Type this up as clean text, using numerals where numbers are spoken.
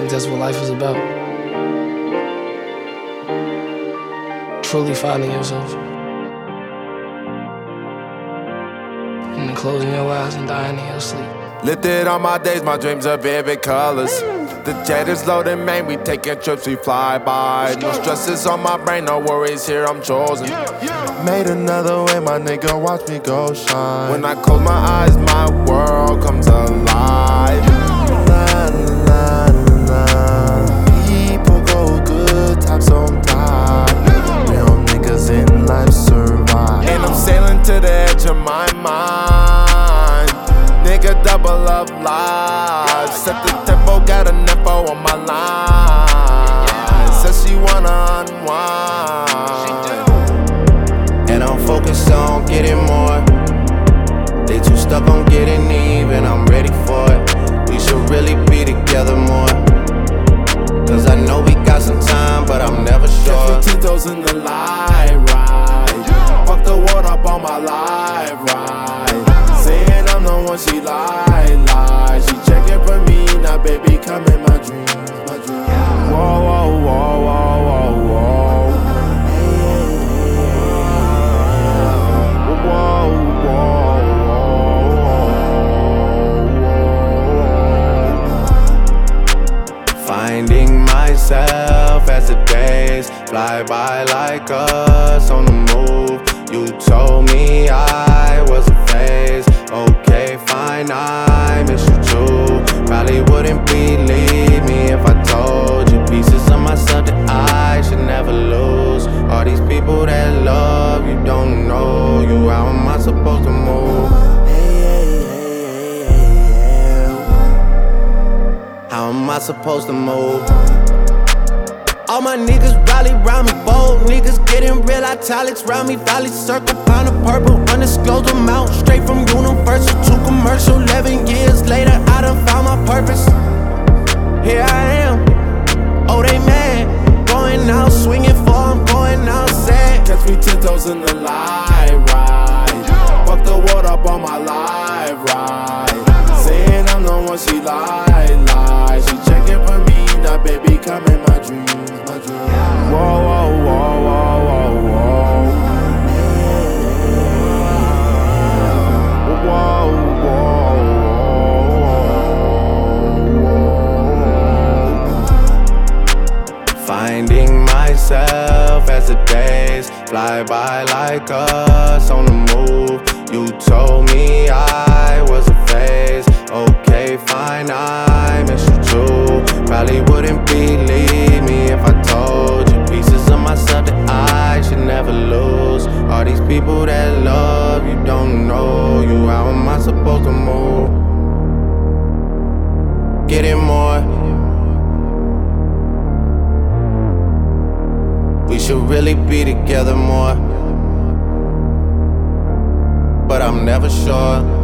think that's what life is about. Truly finding yourself. And then closing your eyes and dying in your sleep. Lifted on my days, my dreams are vivid colors. The jet is loaded, man, we taking trips, we fly by. No stresses on my brain, no worries here, I'm chosen. Made another way, my nigga, watch me go shine. When I close my eyes, my world comes alive. La, la, la. People go good times sometimes. Real niggas in life survive. And I'm sailing to the edge of my mind. Nigga, double up lives. Set the tempo, got a nepo on my line. Says she wanna unwind. And I'm focused on getting more. They too stuck on getting even, I'm ready for it. We should really be together more. Cause I know we got some time, but I'm never sure. Catch me Tito's in the light ride. Fuck the world up on my live ride. Saying I'm the one she lie. She checking for me, now baby come in my dreams, my dreams. Whoa, whoa, whoa, whoa, whoa, whoa. Whoa, whoa, whoa. Finding myself as the days fly by like us on the move. You told me I was a phase. Okay, fine, I miss you too. Probably wouldn't believe me if I told you pieces of myself that I should never lose. All these people that love you don't know you. How am I supposed to move? How am I supposed to move? All my niggas rally round me, bold niggas getting real italics round me. Valley circle, pound of purple, undisclosed amount. Straight from Universal to commercial. 11 years later, I done found my purpose. Here I am, oh they mad. Going out swinging for, I'm going out sad. Catch me 10 toes in the live ride. Fuck the world up on my live ride. Saying I'm the one she lie. She checking for me, now baby come in my dreams. Whoa, whoa, whoa, whoa, whoa, whoa. Whoa, whoa, whoa. Finding myself as the days fly by like us on the move. You told me I was a phase. Okay, fine, I miss you too. Probably wouldn't believe me if I told you pieces of myself that I should never lose. All these people that love you don't know you. How am I supposed to move? Getting more. We should really be together more. But I'm never sure.